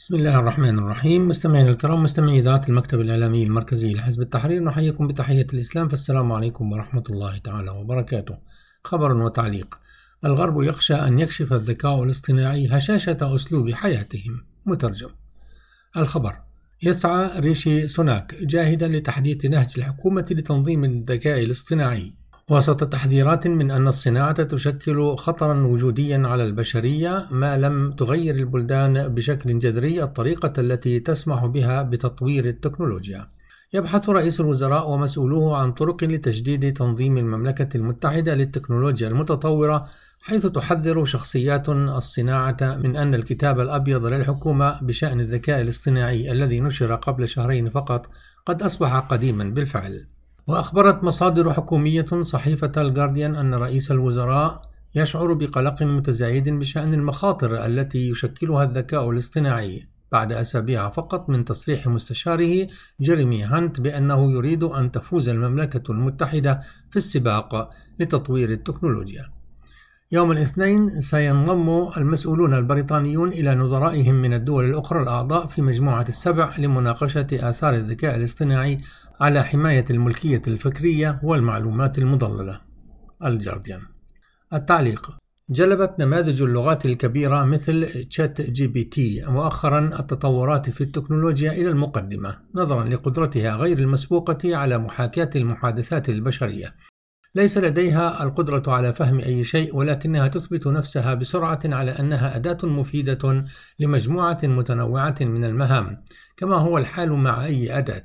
بسم الله الرحمن الرحيم. مستمعينا الكرام، مستمعي إذاعة المكتب الإعلامي المركزي لحزب التحرير، نحييكم بتحية الإسلام، فالسلام عليكم ورحمة الله تعالى وبركاته. خبر وتعليق: الغرب يخشى أن يكشف الذكاء الاصطناعي هشاشة أسلوب حياتهم. مترجم. الخبر: يسعى ريشي سوناك جاهدا لتحديث نهج الحكومة لتنظيم الذكاء الاصطناعي وسط تحذيرات من أن الصناعة تشكل خطرا وجوديا على البشرية ما لم تغير البلدان بشكل جذري الطريقة التي تسمح بها بتطوير التكنولوجيا. يبحث رئيس الوزراء ومسؤولوه عن طرق لتجديد تنظيم المملكة المتحدة للتكنولوجيا المتطورة، حيث تحذر شخصيات الصناعة من أن الكتاب الأبيض للحكومة بشأن الذكاء الاصطناعي الذي نشر قبل شهرين فقط قد أصبح قديما بالفعل. وأخبرت مصادر حكومية صحيفة الجارديان أن رئيس الوزراء يشعر بقلق متزايد بشأن المخاطر التي يشكلها الذكاء الاصطناعي بعد أسابيع فقط من تصريح مستشاره جيريمي هانت بأنه يريد أن تفوز المملكة المتحدة في السباق لتطوير التكنولوجيا. يوم الاثنين سينضم المسؤولون البريطانيون إلى نظرائهم من الدول الأخرى الأعضاء في مجموعة السبع لمناقشة آثار الذكاء الاصطناعي على حماية الملكية الفكرية والمعلومات المضللة. الجارديان. التعليق: جلبت نماذج اللغات الكبيرة مثل تشات جي بي تي مؤخرا التطورات في التكنولوجيا إلى المقدمة نظرا لقدرتها غير المسبوقة على محاكاة المحادثات البشرية. ليس لديها القدرة على فهم أي شيء، ولكنها تثبت نفسها بسرعة على أنها أداة مفيدة لمجموعة متنوعة من المهام، كما هو الحال مع أي أداة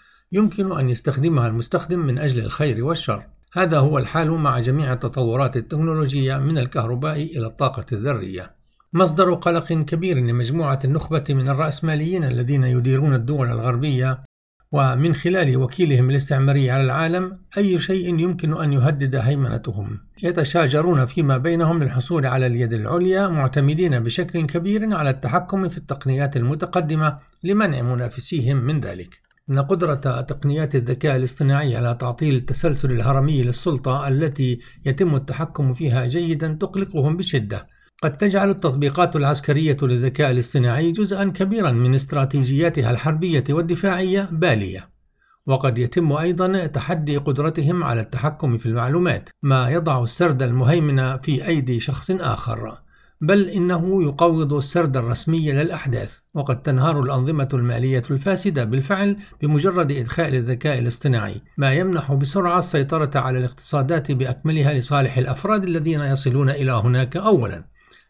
يمكن أن يستخدمها المستخدم من أجل الخير والشر. هذا هو الحال مع جميع التطورات التكنولوجية من الكهرباء إلى الطاقة الذرية. مصدر قلق كبير لمجموعة النخبة من الرأسماليين الذين يديرون الدول الغربية ومن خلال وكيلهم الاستعماري على العالم أي شيء يمكن أن يهدد هيمنتهم. يتشاجرون فيما بينهم للحصول على اليد العليا، معتمدين بشكل كبير على التحكم في التقنيات المتقدمة لمنع منافسيهم من ذلك. إن قدرة تقنيات الذكاء الاصطناعي على تعطيل التسلسل الهرمي للسلطة التي يتم التحكم فيها جيدا تقلقهم بشدة. قد تجعل التطبيقات العسكرية للذكاء الاصطناعي جزءا كبيرا من استراتيجياتها الحربية والدفاعية بالية، وقد يتم أيضا تحدي قدرتهم على التحكم في المعلومات، ما يضع السرد المهيمن في أيدي شخص آخر، بل إنه يقوض السرد الرسمي للأحداث. وقد تنهار الأنظمة المالية الفاسدة بالفعل بمجرد إدخال الذكاء الاصطناعي، ما يمنح بسرعة السيطرة على الاقتصادات بأكملها لصالح الأفراد الذين يصلون إلى هناك أولا.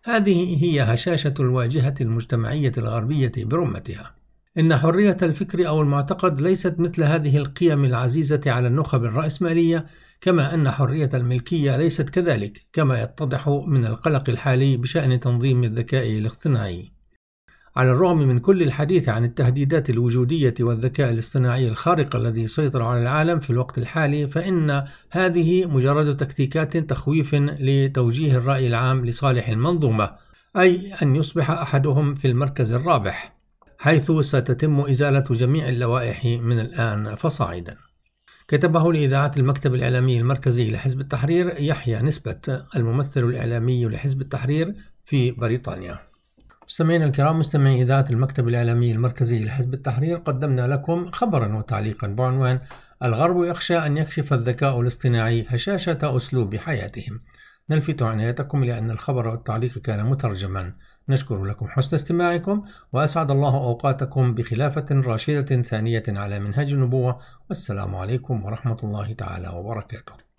هذه هي هشاشة الواجهة المجتمعية الغربية برمتها. إن حرية الفكر أو المعتقد ليست مثل هذه القيم العزيزة على النخب الرأسمالية، كما أن حرية الملكية ليست كذلك، كما يتضح من القلق الحالي بشأن تنظيم الذكاء الاصطناعي. على الرغم من كل الحديث عن التهديدات الوجودية والذكاء الاصطناعي الخارق الذي يسيطر على العالم في الوقت الحالي، فإن هذه مجرد تكتيكات تخويف لتوجيه الرأي العام لصالح المنظومة، أي أن يصبح أحدهم في المركز الرابح، حيث ستتم إزالة جميع اللوائح من الآن فصاعدا. كتبه لإذاعة المكتب الإعلامي المركزي لحزب التحرير يحيى نسبة، الممثل الإعلامي لحزب التحرير في بريطانيا. مستمعينا الكرام، مستمعي إذاعة المكتب الإعلامي المركزي لحزب التحرير، قدمنا لكم خبرا وتعليقا بعنوان: الغرب يخشى أن يكشف الذكاء الاصطناعي هشاشة أسلوب حياتهم. نلفت عنايتكم إلى أن الخبر والتعليق كان مترجما. نشكر لكم حسن استماعكم، وأسعد الله أوقاتكم بخلافة راشدة ثانية على منهج النبوة، والسلام عليكم ورحمة الله تعالى وبركاته.